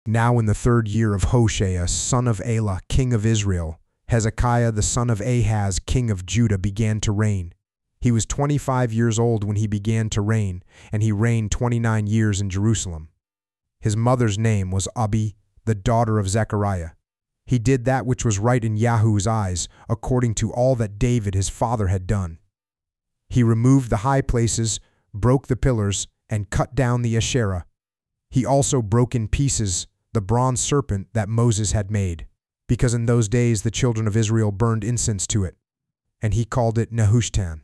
Now in the 3rd year of Hoshea, son of Elah, king of Israel, Hezekiah the son of Ahaz, king of Judah, began to reign. He was 25 years old when he began to reign, and he reigned 29 years in Jerusalem. His mother's name was Abi, the daughter of Zechariah. He did that which was right in Yahweh's eyes, according to all that David his father had done. He removed the high places, broke the pillars, and cut down the Asherah. He also broke in pieces the bronze serpent that Moses had made, because in those days the children of Israel burned incense to it, and he called it Nehushtan.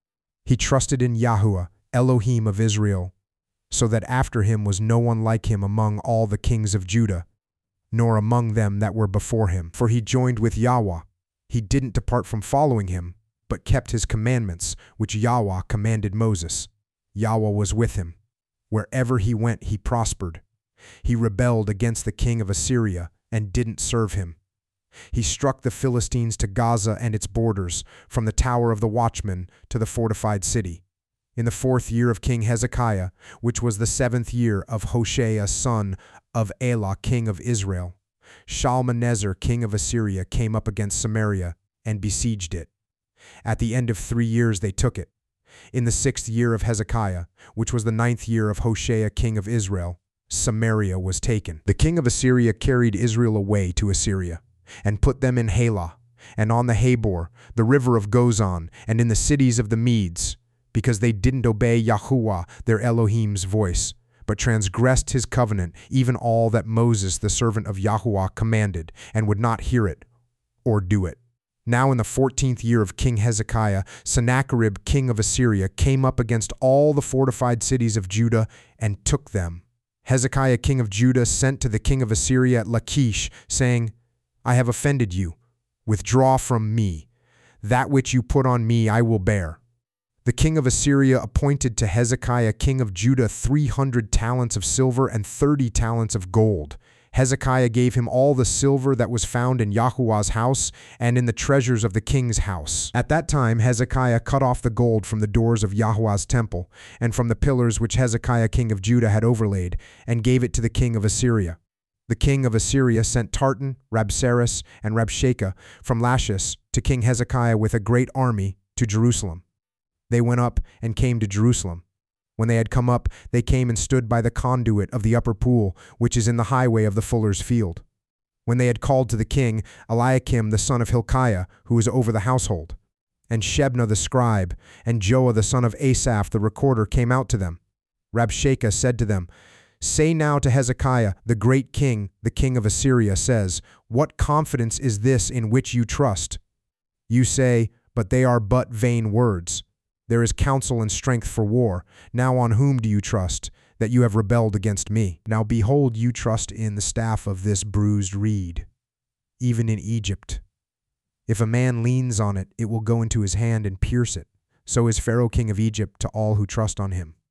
He trusted in Yahuwah, Elohim of Israel, so that after him was no one like him among all the kings of Judah, nor among them that were before him. For he joined with Yahweh. He didn't depart from following him, but kept his commandments, which Yahweh commanded Moses. Yahweh was with him. Wherever he went, he prospered. He rebelled against the king of Assyria and didn't serve him. He struck the Philistines to Gaza and its borders, from the tower of the watchman to the fortified city. In the 4th year of King Hezekiah, which was the 7th year of Hoshea son of Elah, king of Israel, Shalmaneser, king of Assyria, came up against Samaria and besieged it. At the end of 3 years they took it. In the 6th year of Hezekiah, which was the 9th year of Hoshea, king of Israel, Samaria was taken. The king of Assyria carried Israel away to Assyria, and put them in Halah, and on the Habor, the river of Gozan, and in the cities of the Medes, because they didn't obey Yahuwah, their Elohim's voice, but transgressed his covenant, even all that Moses, the servant of Yahuwah, commanded, and would not hear it or do it. Now in the 14th year of King Hezekiah, Sennacherib, king of Assyria, came up against all the fortified cities of Judah and took them. Hezekiah, king of Judah, sent to the king of Assyria at Lachish, saying, I have offended you. Withdraw from me. That which you put on me I will bear. The king of Assyria appointed to Hezekiah, king of Judah, 300 talents of silver and 30 talents of gold. Hezekiah gave him all the silver that was found in Yahuwah's house and in the treasures of the king's house. At that time Hezekiah cut off the gold from the doors of Yahuwah's temple and from the pillars which Hezekiah king of Judah had overlaid, and gave it to the king of Assyria. The king of Assyria sent Tartan, Rabsaris, and Rabshakeh from Lachish to King Hezekiah with a great army to Jerusalem. They went up and came to Jerusalem. When they had come up, they came and stood by the conduit of the upper pool, which is in the highway of the fuller's field. When they had called to the king, Eliakim the son of Hilkiah, who was over the household, and Shebna the scribe, and Joah the son of Asaph the recorder came out to them. Rabshakeh said to them, Say now to Hezekiah, the great king, the king of Assyria, says, What confidence is this in which you trust? You say, But they are but vain words. There is counsel and strength for war. Now on whom do you trust, that you have rebelled against me? Now behold, you trust in the staff of this bruised reed, even in Egypt. If a man leans on it, it will go into his hand and pierce it. So is Pharaoh king of Egypt to all who trust on him.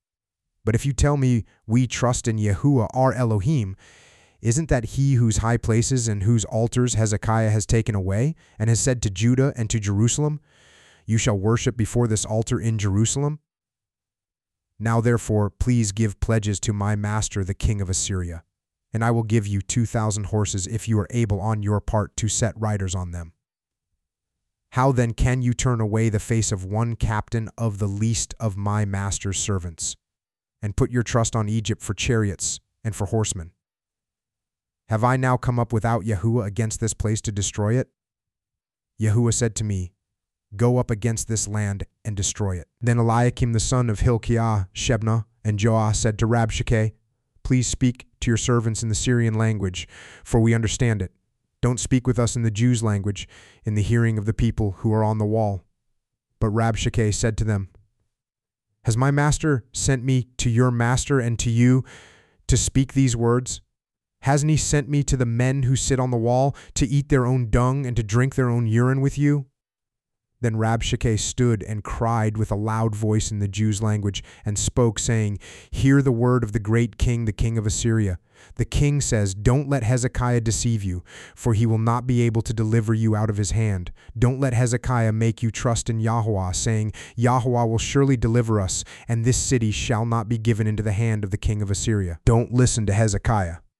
But if you tell me, we trust in Yahuwah our Elohim, isn't that he whose high places and whose altars Hezekiah has taken away, and has said to Judah and to Jerusalem, You shall worship before this altar in Jerusalem? Now therefore, please give pledges to my master the king of Assyria, and I will give you 2,000 horses if you are able on your part to set riders on them. How then can you turn away the face of one captain of the least of my master's servants, and put your trust on Egypt for chariots and for horsemen? Have I now come up without Yahuwah against this place to destroy it? Yahuwah said to me, Go up against this land and destroy it. Then Eliakim the son of Hilkiah, Shebna, and Joah said to Rabshakeh, Please speak to your servants in the Syrian language, for we understand it. Don't speak with us in the Jews' language, in the hearing of the people who are on the wall. But Rabshakeh said to them, Has my master sent me to your master and to you to speak these words? Hasn't he sent me to the men who sit on the wall to eat their own dung and to drink their own urine with you? Then Rabshakeh stood and cried with a loud voice in the Jews' language and spoke, saying, Hear the word of the great king, the king of Assyria. The king says, Don't let Hezekiah deceive you, for he will not be able to deliver you out of his hand. Don't let Hezekiah make you trust in Yahuwah, saying, Yahuwah will surely deliver us, and this city shall not be given into the hand of the king of Assyria. Don't listen to Hezekiah,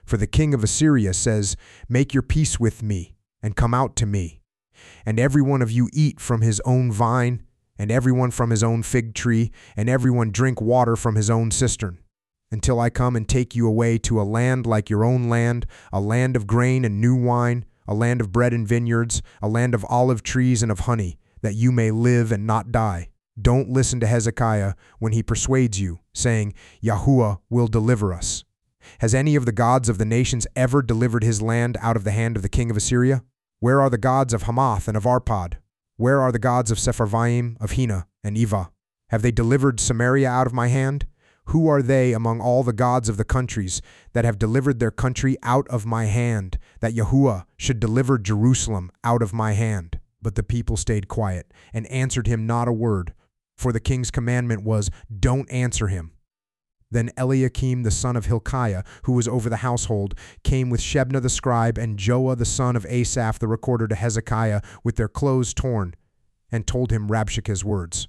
For the king of Assyria says, Make your peace with me, and come out to me. And every one of you eat from his own vine, and everyone from his own fig tree, and everyone drink water from his own cistern, until I come and take you away to a land like your own land, a land of grain and new wine, a land of bread and vineyards, a land of olive trees and of honey, that you may live and not die. Don't listen to Hezekiah when he persuades you, saying, Yahuwah will deliver us. Has any of the gods of the nations ever delivered his land out of the hand of the king of Assyria? Where are the gods of Hamath and of Arpad? Where are the gods of Sepharvaim, of Hena, and Eva? Have they delivered Samaria out of my hand? Who are they among all the gods of the countries that have delivered their country out of my hand, that Yahuwah should deliver Jerusalem out of my hand? But the people stayed quiet and answered him not a word, for the king's commandment was, Don't answer him. Then Eliakim the son of Hilkiah, who was over the household, came with Shebna the scribe and Joah the son of Asaph the recorder to Hezekiah with their clothes torn, and told him Rabshakeh's words.